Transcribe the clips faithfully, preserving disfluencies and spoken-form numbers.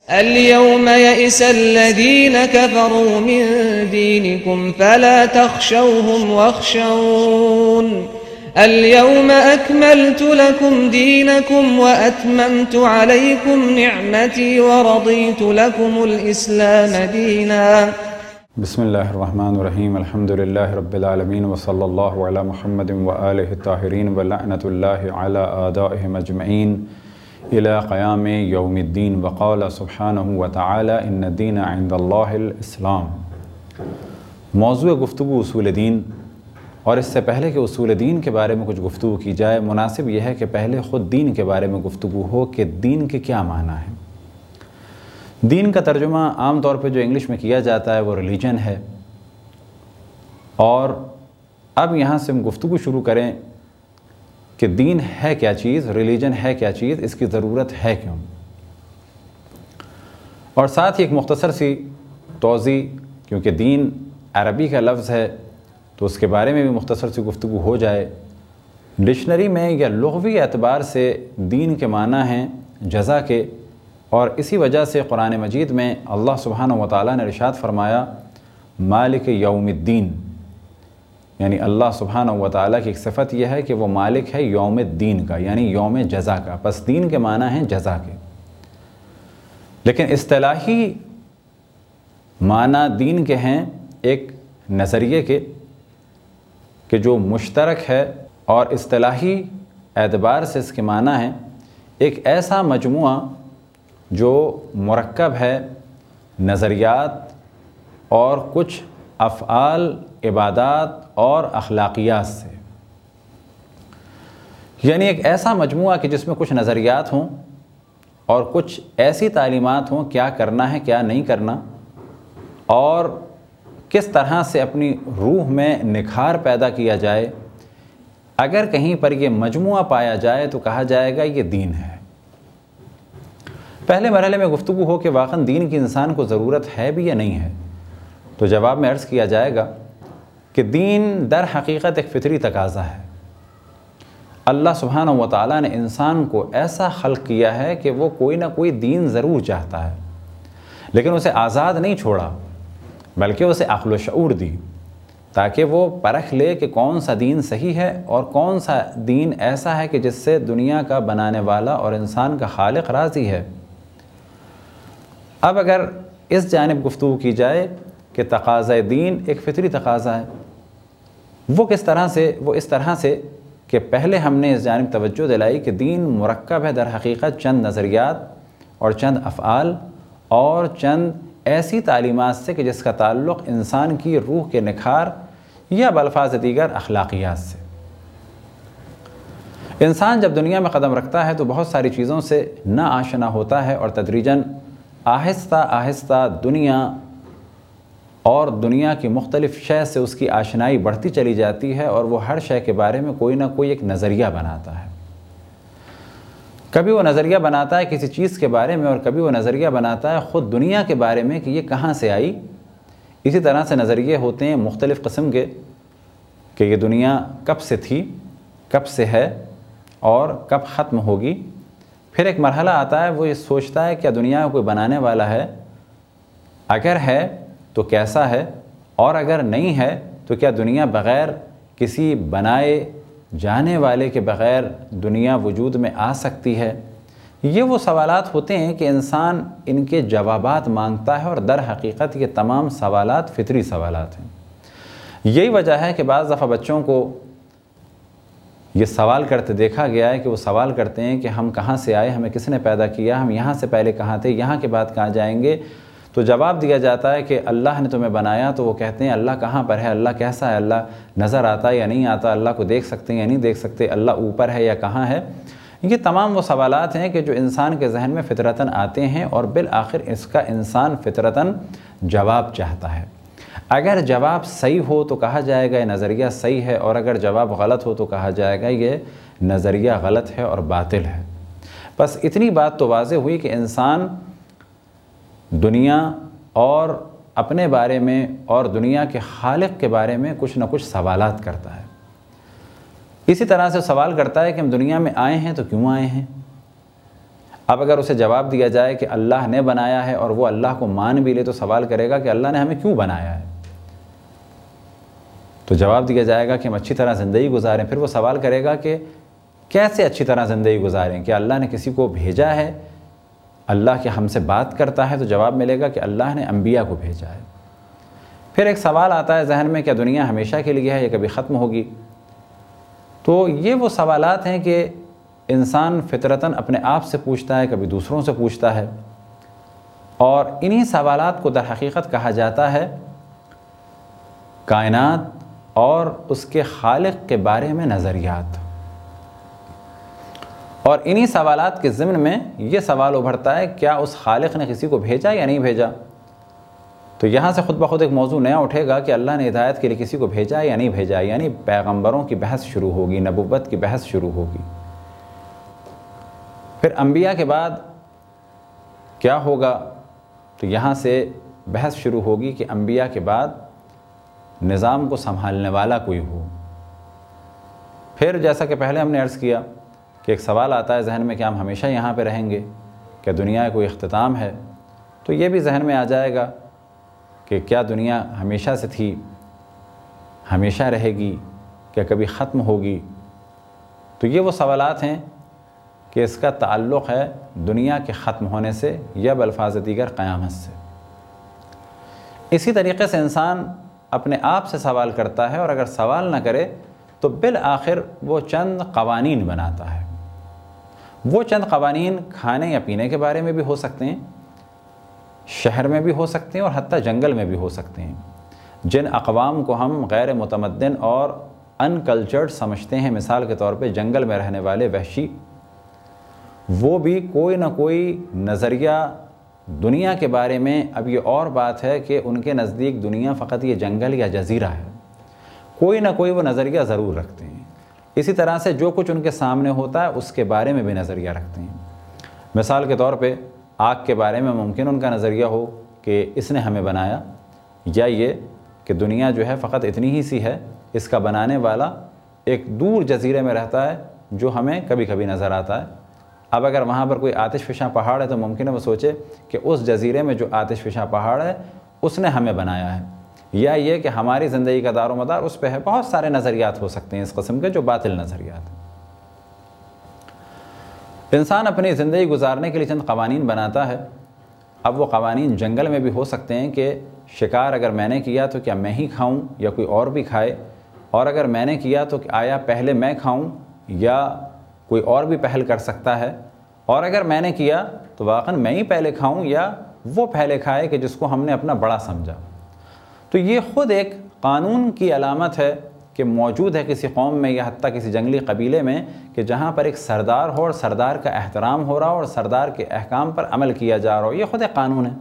اليوم يئس الذين كفروا من دينكم فلا تخشوهم واخشون اليوم أكملت لكم دينكم وأتممت عليكم نعمتي ورضيت لكم الإسلام دينا. بسم اللہ الرحمن الرحیم. الحمد للہ رب العالمین وصلی اللہ علی محمد وآلہ الطاہرین ولعنۃ اللہ علی اعدائہم اجمعین الی قیام یوم الدین. وقال سبحانہ وتعالی ان الدین عند اللہ الاسلام. موضوع گفتگو اصول دین، اور اس سے پہلے کہ اصول دین کے بارے میں کچھ گفتگو کی جائے، مناسب یہ ہے کہ پہلے خود دین کے بارے میں گفتگو ہو کہ دین کے کیا معنی ہیں. دین کا ترجمہ عام طور پہ جو انگلش میں کیا جاتا ہے وہ ریلیجن ہے، اور اب یہاں سے ہم گفتگو شروع کریں کہ دین ہے کیا چیز، ریلیجن ہے کیا چیز، اس کی ضرورت ہے کیوں، اور ساتھ ہی ایک مختصر سی توضیح، کیونکہ دین عربی کا لفظ ہے تو اس کے بارے میں بھی مختصر سی گفتگو ہو جائے. ڈکشنری میں یا لغوی اعتبار سے دین کے معنی ہیں جزا کے، اور اسی وجہ سے قرآن مجید میں اللہ سبحانہ و تعالیٰ نے ارشاد فرمایا مالک یوم الدین، یعنی اللہ سبحانہ و تعالیٰ کی ایک صفت یہ ہے کہ وہ مالک ہے یوم الدین کا، یعنی یوم جزا کا. پس دین کے معنی ہیں جزا کے، لیکن اصطلاحی معنی دین کے ہیں ایک نظریے کے کہ جو مشترک ہے، اور اصطلاحی اعتبار سے اس کے معنی ہیں ایک ایسا مجموعہ جو مرکب ہے نظریات اور کچھ افعال، عبادات اور اخلاقیات سے، یعنی ایک ایسا مجموعہ کہ جس میں کچھ نظریات ہوں اور کچھ ایسی تعلیمات ہوں کیا کرنا ہے کیا نہیں کرنا، اور کس طرح سے اپنی روح میں نکھار پیدا کیا جائے. اگر کہیں پر یہ مجموعہ پایا جائے تو کہا جائے گا یہ دین ہے. پہلے مرحلے میں گفتگو ہو کہ واقعاً دین کی انسان کو ضرورت ہے بھی یا نہیں ہے، تو جواب میں عرض کیا جائے گا کہ دین در حقیقت ایک فطری تقاضا ہے. اللہ سبحانہ و تعالیٰ نے انسان کو ایسا خلق کیا ہے کہ وہ کوئی نہ کوئی دین ضرور چاہتا ہے، لیکن اسے آزاد نہیں چھوڑا بلکہ اسے عقل و شعور دی تاکہ وہ پرکھ لے کہ کون سا دین صحیح ہے اور کون سا دین ایسا ہے کہ جس سے دنیا کا بنانے والا اور انسان کا خالق راضی ہے. اب اگر اس جانب گفتگو کی جائے کہ تقاضۂ دین ایک فطری تقاضا ہے، وہ کس طرح سے؟ وہ اس طرح سے کہ پہلے ہم نے اس جانب توجہ دلائی کہ دین مرکب ہے در حقیقت چند نظریات اور چند افعال اور چند ایسی تعلیمات سے کہ جس کا تعلق انسان کی روح کے نکھار یا بالفاظ دیگر اخلاقیات سے. انسان جب دنیا میں قدم رکھتا ہے تو بہت ساری چیزوں سے نا آشنا ہوتا ہے، اور تدریجاً آہستہ آہستہ دنیا اور دنیا کی مختلف شے سے اس کی آشنائی بڑھتی چلی جاتی ہے، اور وہ ہر شے کے بارے میں کوئی نہ کوئی ایک نظریہ بناتا ہے. کبھی وہ نظریہ بناتا ہے کسی چیز کے بارے میں، اور کبھی وہ نظریہ بناتا ہے خود دنیا کے بارے میں کہ یہ کہاں سے آئی. اسی طرح سے نظریے ہوتے ہیں مختلف قسم کے کہ یہ دنیا کب سے تھی، کب سے ہے اور کب ختم ہوگی. پھر ایک مرحلہ آتا ہے وہ یہ سوچتا ہے کیا دنیا میں کوئی بنانے والا ہے، اگر ہے تو کیسا ہے، اور اگر نہیں ہے تو کیا دنیا بغیر کسی بنائے جانے والے کے بغیر دنیا وجود میں آ سکتی ہے. یہ وہ سوالات ہوتے ہیں کہ انسان ان کے جوابات مانگتا ہے، اور در حقیقت یہ تمام سوالات فطری سوالات ہیں. یہی وجہ ہے کہ بعض دفعہ بچوں کو یہ سوال کرتے دیکھا گیا ہے کہ وہ سوال کرتے ہیں کہ ہم کہاں سے آئے، ہمیں کس نے پیدا کیا، ہم یہاں سے پہلے کہاں تھے، یہاں کے بعد کہاں جائیں گے. تو جواب دیا جاتا ہے کہ اللہ نے تمہیں بنایا، تو وہ کہتے ہیں اللہ کہاں پر ہے، اللہ کیسا ہے، اللہ نظر آتا ہے یا نہیں آتا، اللہ کو دیکھ سکتے ہیں یا نہیں دیکھ سکتے، اللہ اوپر ہے یا کہاں ہے. یہ تمام وہ سوالات ہیں کہ جو انسان کے ذہن میں فطرتاً آتے ہیں، اور بالآخر اس کا انسان فطرتاً جواب چاہتا ہے. اگر جواب صحیح ہو تو کہا جائے گا یہ نظریہ صحیح ہے، اور اگر جواب غلط ہو تو کہا جائے گا یہ نظریہ غلط ہے اور باطل ہے. بس اتنی بات تو واضح ہوئی کہ انسان دنیا اور اپنے بارے میں اور دنیا کے خالق کے بارے میں کچھ نہ کچھ سوالات کرتا ہے. اسی طرح سے سوال کرتا ہے کہ ہم دنیا میں آئے ہیں تو کیوں آئے ہیں، اب اگر اسے جواب دیا جائے کہ اللہ نے بنایا ہے اور وہ اللہ کو مان بھی لے تو سوال کرے گا کہ اللہ نے ہمیں کیوں بنایا ہے؟ تو جواب دیا جائے گا کہ ہم اچھی طرح زندگی گزاریں۔ پھر وہ سوال کرے گا کہ کیسے اچھی طرح زندگی گزاریں؟ کہ اللہ نے کسی کو بھیجا ہے؟ اللہ کے ہم سے بات کرتا ہے؟ تو جواب ملے گا کہ اللہ نے انبیاء کو بھیجا ہے۔ پھر ایک سوال آتا ہے ذہن میں، کیا دنیا ہمیشہ کے لیے ہے یا کبھی ختم ہوگی؟ تو یہ وہ سوالات ہیں کہ انسان فطرتاً اپنے آپ سے پوچھتا ہے، کبھی دوسروں سے پوچھتا ہے، اور انہی سوالات کو در حقیقت کہا جاتا ہے کائنات اور اس کے خالق کے بارے میں نظریات۔ اور انہی سوالات کے ضمن میں یہ سوال ابھرتا ہے، کیا اس خالق نے کسی کو بھیجا یا نہیں بھیجا؟ تو یہاں سے خود بخود ایک موضوع نیا اٹھے گا کہ اللہ نے ہدایت کے لیے کسی کو بھیجا یا نہیں بھیجا، یعنی پیغمبروں کی بحث شروع ہوگی، نبوت کی بحث شروع ہوگی۔ پھر انبیاء کے بعد کیا ہوگا؟ تو یہاں سے بحث شروع ہوگی کہ انبیاء کے بعد نظام کو سنبھالنے والا کوئی ہو۔ پھر جیسا کہ پہلے ہم نے عرض کیا کہ ایک سوال آتا ہے ذہن میں کہ ہم ہمیشہ یہاں پہ رہیں گے، کیا دنیا کا کوئی اختتام ہے؟ تو یہ بھی ذہن میں آ جائے گا کہ کیا دنیا ہمیشہ سے تھی، ہمیشہ رہے گی، کیا کبھی ختم ہوگی؟ تو یہ وہ سوالات ہیں کہ اس کا تعلق ہے دنیا کے ختم ہونے سے یا بالفاظ دیگر قیامت سے۔ اسی طریقے سے انسان اپنے آپ سے سوال کرتا ہے، اور اگر سوال نہ کرے تو بالآخر وہ چند قوانین بناتا ہے۔ وہ چند قوانین کھانے یا پینے کے بارے میں بھی ہو سکتے ہیں، شہر میں بھی ہو سکتے ہیں، اور حتیٰ جنگل میں بھی ہو سکتے ہیں۔ جن اقوام کو ہم غیر متمدن اور ان کلچرڈ سمجھتے ہیں، مثال کے طور پہ جنگل میں رہنے والے وحشی، وہ بھی کوئی نہ کوئی نظریہ دنیا کے بارے میں، اب یہ اور بات ہے کہ ان کے نزدیک دنیا فقط یہ جنگل یا جزیرہ ہے، کوئی نہ کوئی وہ نظریہ ضرور رکھتے ہیں۔ اسی طرح سے جو کچھ ان کے سامنے ہوتا ہے اس کے بارے میں بھی نظریہ رکھتے ہیں۔ مثال کے طور پہ آگ کے بارے میں ممکن ان کا نظریہ ہو کہ اس نے ہمیں بنایا، یا یہ کہ دنیا جو ہے فقط اتنی ہی سی ہے، اس کا بنانے والا ایک دور جزیرے میں رہتا ہے جو ہمیں کبھی کبھی نظر آتا ہے۔ اب اگر وہاں پر کوئی آتش فشاں پہاڑ ہے تو ممکن ہے وہ سوچے کہ اس جزیرے میں جو آتش فشاں پہاڑ ہے اس نے ہمیں بنایا ہے، یا یہ کہ ہماری زندگی کا دار و مدار اس پہ ہے۔ بہت سارے نظریات ہو سکتے ہیں اس قسم کے جو باطل نظریات ہیں۔ انسان اپنی زندگی گزارنے کے لیے چند قوانین بناتا ہے۔ اب وہ قوانین جنگل میں بھی ہو سکتے ہیں کہ شکار اگر میں نے کیا تو کیا میں ہی کھاؤں یا کوئی اور بھی کھائے، اور اگر میں نے کیا تو آیا پہلے میں کھاؤں یا کوئی اور بھی پہل کر سکتا ہے، اور اگر میں نے کیا تو واقعاً میں ہی پہلے کھاؤں یا وہ پہلے کھائے کہ جس کو ہم نے اپنا بڑا سمجھا۔ تو یہ خود ایک قانون کی علامت ہے کہ موجود ہے کسی قوم میں یا حتیٰ کسی جنگلی قبیلے میں کہ جہاں پر ایک سردار ہو اور سردار کا احترام ہو رہا ہو اور سردار کے احکام پر عمل کیا جا رہا ہو، یہ خود ایک قانون ہے۔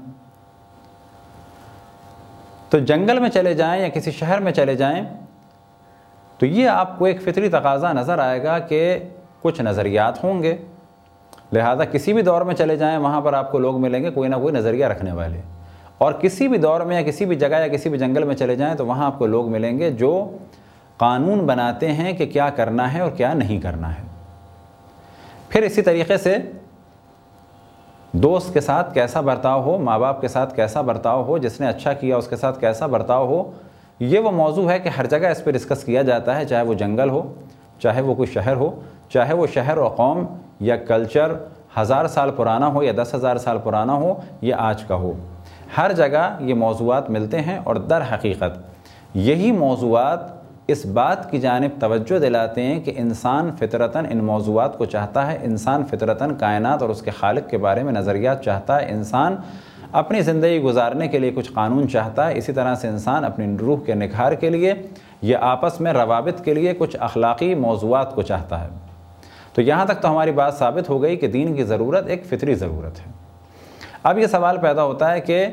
تو جنگل میں چلے جائیں یا کسی شہر میں چلے جائیں تو یہ آپ کو ایک فطری تقاضا نظر آئے گا کہ کچھ نظریات ہوں گے، لہذا کسی بھی دور میں چلے جائیں وہاں پر آپ کو لوگ ملیں گے کوئی نہ کوئی نظریہ رکھنے والے، اور کسی بھی دور میں یا کسی بھی جگہ یا کسی بھی جنگل میں چلے جائیں تو وہاں آپ کو لوگ ملیں گے جو قانون بناتے ہیں کہ کیا کرنا ہے اور کیا نہیں کرنا ہے۔ پھر اسی طریقے سے دوست کے ساتھ کیسا برتاؤ ہو، ماں باپ کے ساتھ کیسا برتاؤ ہو، جس نے اچھا کیا اس کے ساتھ کیسا برتاؤ ہو، یہ وہ موضوع ہے کہ ہر جگہ اس پہ ڈسکس کیا جاتا ہے، چاہے وہ جنگل ہو، چاہے وہ کوئی شہر ہو، چاہے وہ شہر و قوم یا کلچر ہزار سال پرانا ہو یا دس ہزار سال پرانا ہو یا آج کا ہو، ہر جگہ یہ موضوعات ملتے ہیں، اور در حقیقت یہی موضوعات اس بات کی جانب توجہ دلاتے ہیں کہ انسان فطرتاً ان موضوعات کو چاہتا ہے، انسان فطرتاً کائنات اور اس کے خالق کے بارے میں نظریات چاہتا ہے، انسان اپنی زندگی گزارنے کے لیے کچھ قانون چاہتا ہے، اسی طرح سے انسان اپنی روح کے نکھار کے لیے یا آپس میں روابط کے لیے کچھ اخلاقی موضوعات کو چاہتا ہے۔ تو یہاں تک تو ہماری بات ثابت ہو گئی کہ دین کی ضرورت ایک فطری ضرورت ہے۔ اب یہ سوال پیدا ہوتا ہے کہ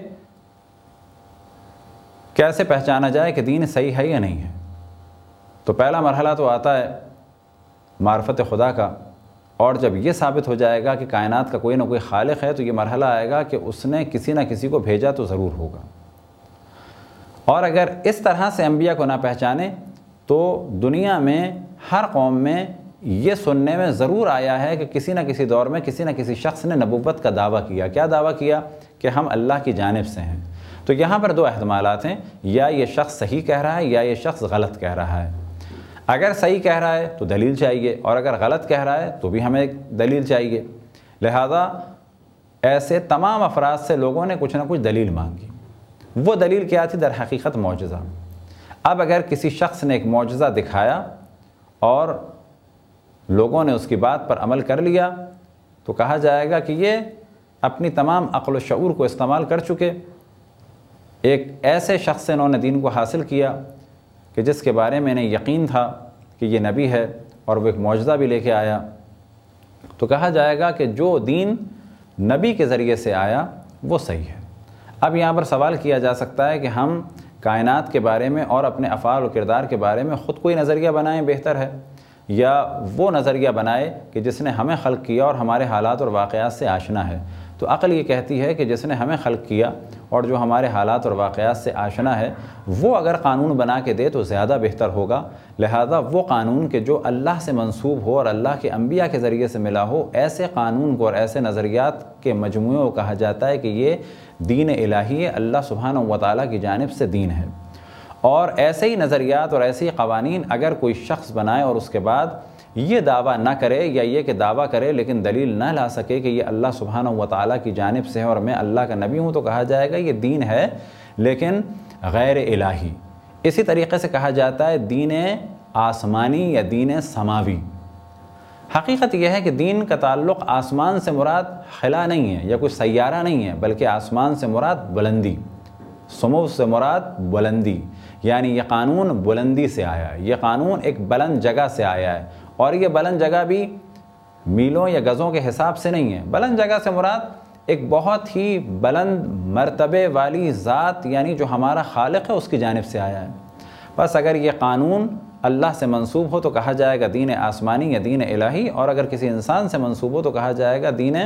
کیسے پہچانا جائے کہ دین صحیح ہے یا نہیں ہے؟ تو پہلا مرحلہ تو آتا ہے معرفت خدا کا، اور جب یہ ثابت ہو جائے گا کہ کائنات کا کوئی نہ کوئی خالق ہے تو یہ مرحلہ آئے گا کہ اس نے کسی نہ کسی کو بھیجا تو ضرور ہوگا، اور اگر اس طرح سے انبیاء کو نہ پہچانے تو دنیا میں ہر قوم میں یہ سننے میں ضرور آیا ہے کہ کسی نہ کسی دور میں کسی نہ کسی شخص نے نبوت کا دعویٰ کیا. کیا دعویٰ کیا؟ کہ ہم اللہ کی جانب سے ہیں. تو یہاں پر دو احتمالات ہیں، یا یہ شخص صحیح کہہ رہا ہے یا یہ شخص غلط کہہ رہا ہے. اگر صحیح کہہ رہا ہے تو دلیل چاہیے، اور اگر غلط کہہ رہا ہے تو بھی ہمیں دلیل چاہیے. لہذا ایسے تمام افراد سے لوگوں نے کچھ نہ کچھ دلیل مانگی. وہ دلیل کیا تھی؟ در حقیقت معجزہ. اب اگر کسی شخص نے ایک معجزہ دکھایا اور لوگوں نے اس کی بات پر عمل کر لیا تو کہا جائے گا کہ یہ اپنی تمام عقل و شعور کو استعمال کر چکے. ایک ایسے شخص سے انہوں نے دین کو حاصل کیا کہ جس کے بارے میں انہیں یقین تھا کہ یہ نبی ہے اور وہ ایک معجزہ بھی لے کے آیا. تو کہا جائے گا کہ جو دین نبی کے ذریعے سے آیا وہ صحیح ہے. اب یہاں پر سوال کیا جا سکتا ہے کہ ہم کائنات کے بارے میں اور اپنے افعال و کردار کے بارے میں خود کوئی نظریہ بنائیں بہتر ہے، یا وہ نظریہ بنائے کہ جس نے ہمیں خلق کیا اور ہمارے حالات اور واقعات سے آشنا ہے. تو عقل یہ کہتی ہے کہ جس نے ہمیں خلق کیا اور جو ہمارے حالات اور واقعات سے آشنا ہے وہ اگر قانون بنا کے دے تو زیادہ بہتر ہوگا. لہذا وہ قانون کہ جو اللہ سے منسوب ہو اور اللہ کے انبیاء کے ذریعے سے ملا ہو، ایسے قانون کو اور ایسے نظریات کے مجموعے کو کہا جاتا ہے کہ یہ دین الہی ہے، اللہ سبحانہ و تعالیٰ کی جانب سے دین ہے. اور ایسے ہی نظریات اور ایسے ہی قوانین اگر کوئی شخص بنائے اور اس کے بعد یہ دعویٰ نہ کرے، یا یہ کہ دعویٰ کرے لیکن دلیل نہ لا سکے کہ یہ اللہ سبحانہ و تعالیٰ کی جانب سے ہے اور میں اللہ کا نبی ہوں، تو کہا جائے گا یہ دین ہے لیکن غیر الہی. اسی طریقے سے کہا جاتا ہے دین آسمانی یا دین سماوی. حقیقت یہ ہے کہ دین کا تعلق آسمان سے مراد خلا نہیں ہے یا کوئی سیارہ نہیں ہے، بلکہ آسمان سے مراد بلندی، سمو سے مراد بلندی، یعنی یہ قانون بلندی سے آیا ہے. یہ قانون ایک بلند جگہ سے آیا ہے، اور یہ بلند جگہ بھی میلوں یا گزوں کے حساب سے نہیں ہے. بلند جگہ سے مراد ایک بہت ہی بلند مرتبے والی ذات، یعنی جو ہمارا خالق ہے اس کی جانب سے آیا ہے. بس اگر یہ قانون اللہ سے منسوب ہو تو کہا جائے گا دین آسمانی یا دین الہی، اور اگر کسی انسان سے منسوب ہو تو کہا جائے گا دین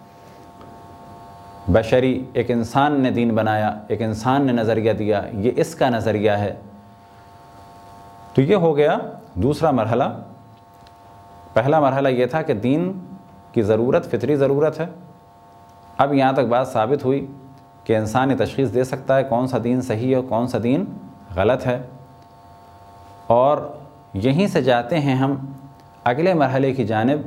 بشری. ایک انسان نے دین بنایا، ایک انسان نے نظریہ دیا، یہ اس کا نظریہ ہے. تو یہ ہو گیا دوسرا مرحلہ. پہلا مرحلہ یہ تھا کہ دین کی ضرورت فطری ضرورت ہے. اب یہاں تک بات ثابت ہوئی کہ انسان یہ تشخیص دے سکتا ہے کون سا دین صحیح ہے کون سا دین غلط ہے. اور یہیں سے جاتے ہیں ہم اگلے مرحلے کی جانب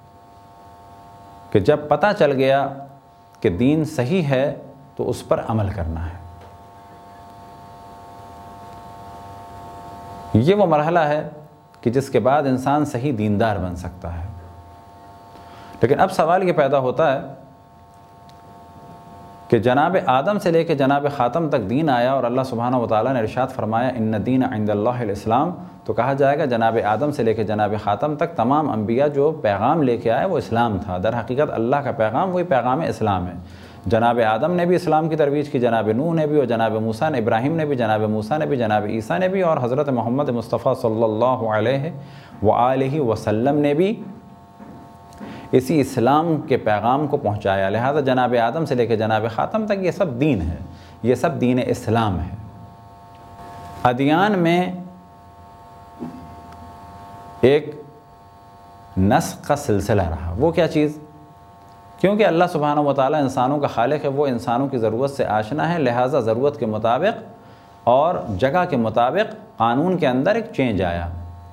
کہ جب پتہ چل گیا کہ دین صحیح ہے تو اس پر عمل کرنا ہے. یہ وہ مرحلہ ہے کہ جس کے بعد انسان صحیح دیندار بن سکتا ہے. لیکن اب سوال یہ پیدا ہوتا ہے کہ جناب آدم سے لے کے جناب خاتم تک دین آیا اور اللہ سبحانہ و تعالیٰ نے ارشاد فرمایا ان الدین عند اللہ الاسلام. تو کہا جائے گا جناب آدم سے لے کے جناب خاتم تک تمام انبیاء جو پیغام لے کے آئے وہ اسلام تھا. در حقیقت اللہ کا پیغام وہی پیغام اسلام ہے. جناب آدم نے بھی اسلام کی ترویج کی، جناب نوح نے بھی، اور جناب موسیٰ نے ابراہیم نے بھی، جناب موسیٰ نے بھی، جناب عیسیٰ نے بھی، اور حضرت محمد مصطفیٰ صلی اللہ علیہ وآلہ وسلم نے بھی اسی اسلام کے پیغام کو پہنچایا. لہذا جناب آدم سے لے کے جناب خاتم تک یہ سب دین ہے، یہ سب دین اسلام ہے. ادیان میں ایک نسخ کا سلسلہ رہا. وہ کیا چیز؟ کیونکہ اللہ سبحانہ و تعالیٰ انسانوں کا خالق ہے، وہ انسانوں کی ضرورت سے آشنا ہے، لہٰذا ضرورت کے مطابق اور جگہ کے مطابق قانون کے اندر ایک چینج آیا.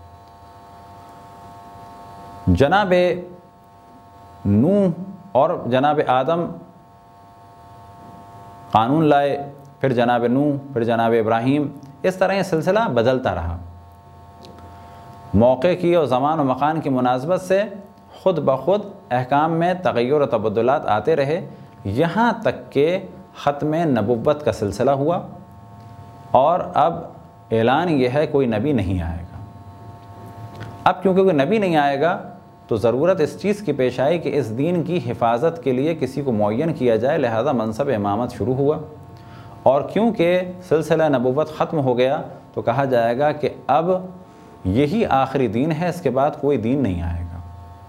جناب نوح اور جناب آدم قانون لائے، پھر جناب نوح، پھر جناب ابراہیم، اس طرح یہ سلسلہ بدلتا رہا. موقع کی اور زمان و مکان کی مناسبت سے خود بخود احکام میں تغیر و تبدلات آتے رہے، یہاں تک کہ ختم نبوت کا سلسلہ ہوا. اور اب اعلان یہ ہے کوئی نبی نہیں آئے گا. اب کیونکہ کوئی نبی نہیں آئے گا تو ضرورت اس چیز کی پیش آئی کہ اس دین کی حفاظت کے لیے کسی کو معین کیا جائے، لہذا منصب امامت شروع ہوا. اور کیونکہ سلسلہ نبوت ختم ہو گیا تو کہا جائے گا کہ اب یہی آخری دین ہے، اس کے بعد کوئی دین نہیں آئے گا.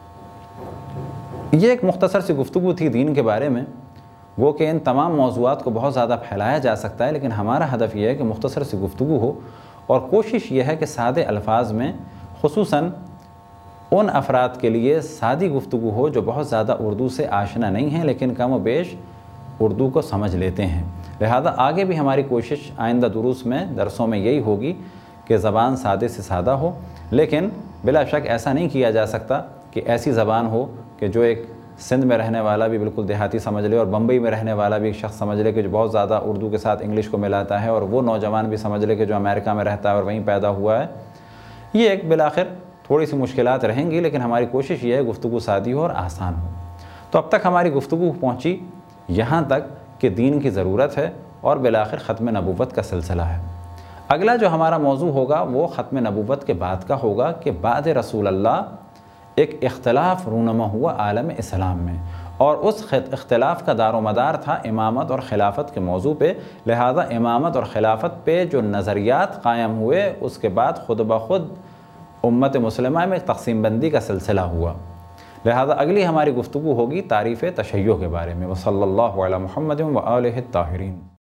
یہ ایک مختصر سی گفتگو تھی دین کے بارے میں. وہ کہ ان تمام موضوعات کو بہت زیادہ پھیلایا جا سکتا ہے، لیکن ہمارا ہدف یہ ہے کہ مختصر سی گفتگو ہو، اور کوشش یہ ہے کہ سادے الفاظ میں خصوصاً ان افراد کے لیے سادی گفتگو ہو جو بہت زیادہ اردو سے آشنا نہیں ہیں لیکن کم و بیش اردو کو سمجھ لیتے ہیں۔ لہذا آگے بھی ہماری کوشش آئندہ دروس میں درسوں میں یہی ہوگی کہ زبان سادے سے سادہ ہو، لیکن بلا شک ایسا نہیں کیا جا سکتا کہ ایسی زبان ہو کہ جو ایک سندھ میں رہنے والا بھی بالکل دیہاتی سمجھ لے اور بمبئی میں رہنے والا بھی ایک شخص سمجھ لے کہ جو بہت زیادہ اردو کے ساتھ انگلش کو ملاتا ہے، اور وہ نوجوان بھی سمجھ لے کہ جو امریکہ میں رہتا ہے اور وہیں پیدا ہوا ہے۔ یہ ایک بالآخر تھوڑی سی مشکلات رہیں گی، لیکن ہماری کوشش یہ ہے گفتگو سادی ہو اور آسان ہو۔ تو اب تک ہماری گفتگو پہنچی یہاں تک کہ دین کی ضرورت ہے اور بالآخر ختم نبوت کا سلسلہ ہے۔ اگلا جو ہمارا موضوع ہوگا وہ ختم نبوت کے بعد کا ہوگا کہ بعد رسول اللہ ایک اختلاف رونما ہوا عالم اسلام میں، اور اس اختلاف کا دار و مدار تھا امامت اور خلافت کے موضوع پہ۔ لہذا امامت اور خلافت پہ جو نظریات قائم ہوئے اس کے بعد خود بخود امت مسلمہ میں تقسیم بندی کا سلسلہ ہوا۔ لہذا اگلی ہماری گفتگو ہوگی تعریف تشیع کے بارے میں۔ وصلی اللہ علی محمد و آلہ الطاہرین۔